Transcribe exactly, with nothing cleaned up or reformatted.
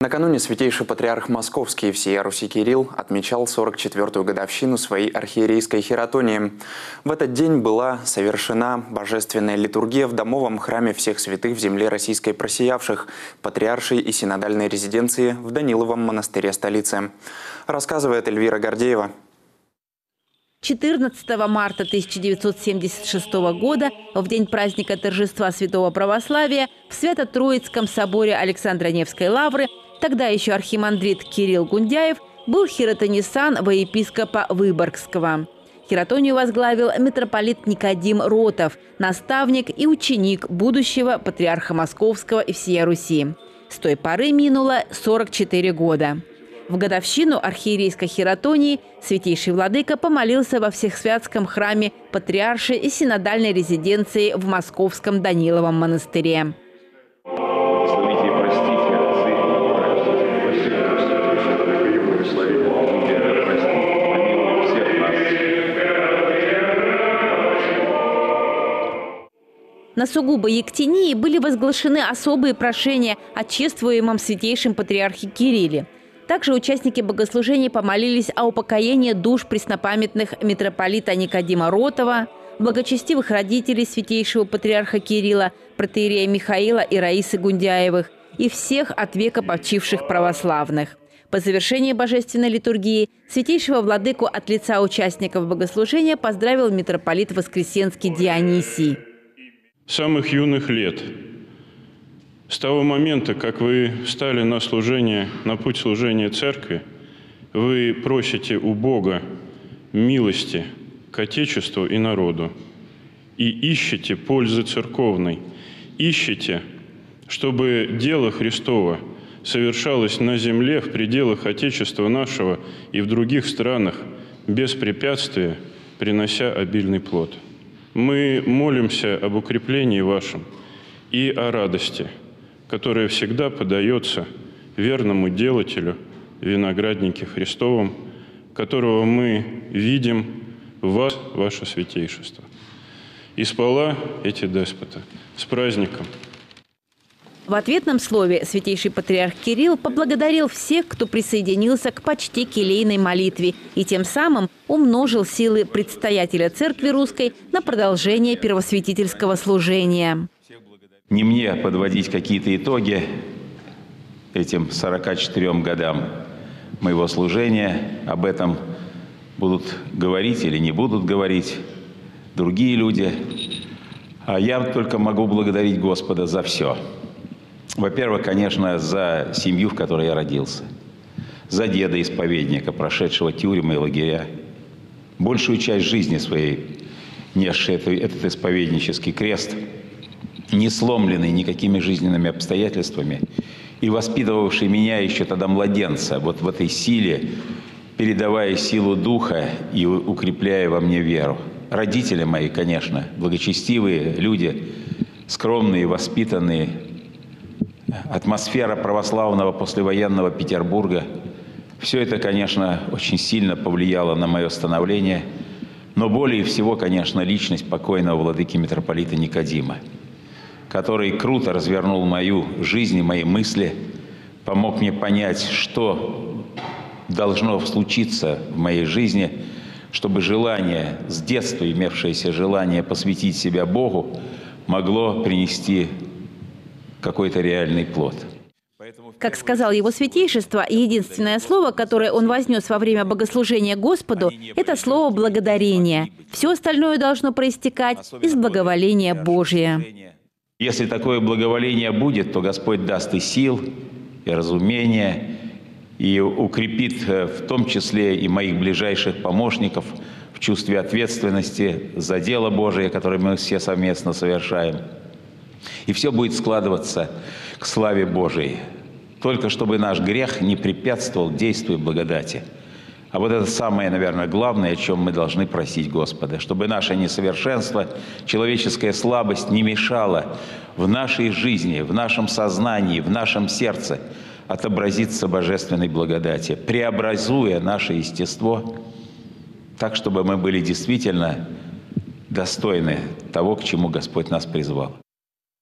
Накануне святейший патриарх Московский и всея Руси Кирилл отмечал сорок четвёртую годовщину своей архиерейской хератонии. В этот день была совершена божественная литургия в домовом храме всех святых в земле российской просиявших, патриаршей и синодальной резиденции в Даниловом монастыре столицы. Рассказывает Эльвира Гордеева. четырнадцатого марта тысяча девятьсот семьдесят шестого года, в день праздника торжества Святого Православия, в Свято-Троицком соборе Александра Невской лавры, тогда еще архимандрит Кирилл Гундяев, был хиротонисан во епископа Выборгского. Хиротонию возглавил митрополит Никодим Ротов, наставник и ученик будущего патриарха Московского и всея Руси. С той поры минуло сорок четыре года. В годовщину архиерейской хератонии святейший владыка помолился во Всесвятском храме патриаршей и синодальной резиденции в Московском Даниловом монастыре. На сугубо Ектении были возглашены особые прошения о чествуемом святейшем патриархе Кирилле. Также участники богослужений помолились о упокоении душ преснопамятных митрополита Никодима Ротова, благочестивых родителей святейшего патриарха Кирилла, протоиерея Михаила и Раисы Гундяевых и всех от века почивших православных. По завершении божественной литургии святейшего владыку от лица участников богослужения поздравил митрополит Воскресенский Дионисий. С самых юных лет, с того момента, как вы встали на служение, на путь служения церкви, вы просите у Бога милости к Отечеству и народу и ищете пользы церковной, ищете, чтобы дело Христово совершалось на земле, в пределах Отечества нашего и в других странах без препятствия, принося обильный плод. Мы молимся об укреплении вашем и о радости, которая всегда подается верному делателю, винограднике Христовом, которого мы видим в вас, ваше святейшество. И спала эти деспота. С праздником! В ответном слове святейший патриарх Кирилл поблагодарил всех, кто присоединился к почти келейной молитве и тем самым умножил силы предстоятеля Церкви Русской на продолжение первосвятительского служения. Не мне подводить какие-то итоги этим сорока четырём годам моего служения. Об этом будут говорить или не будут говорить другие люди. А я только могу благодарить Господа за все. Во-первых, конечно, за семью, в которой я родился. За деда-исповедника, прошедшего тюрьмы и лагеря. Большую часть жизни своей несший этот исповеднический крест, не сломленный никакими жизненными обстоятельствами, и воспитывавший меня еще тогда младенца, вот в этой силе, передавая силу духа и укрепляя во мне веру. Родители мои, конечно, благочестивые люди, скромные, воспитанные. Атмосфера православного послевоенного Петербурга. Все это, конечно, очень сильно повлияло на мое становление, но более всего, конечно, личность покойного владыки митрополита Никодима, который круто развернул мою жизнь и мои мысли, помог мне понять, что должно случиться в моей жизни, чтобы желание, с детства имевшееся желание посвятить себя Богу, могло принести какой-то реальный плод. Как сказал его святейшество, единственное слово, которое он вознес во время богослужения Господу, это слово «благодарение». Все остальное должно проистекать из благоволения Божия. Если такое благоволение будет, то Господь даст и сил, и разумения, и укрепит в том числе и моих ближайших помощников в чувстве ответственности за дело Божие, которое мы все совместно совершаем. И все будет складываться к славе Божией. Только чтобы наш грех не препятствовал действию благодати. А вот это самое, наверное, главное, о чем мы должны просить Господа. Чтобы наше несовершенство, человеческая слабость не мешала в нашей жизни, в нашем сознании, в нашем сердце отобразиться божественной благодати, преобразуя наше естество так, чтобы мы были действительно достойны того, к чему Господь нас призвал.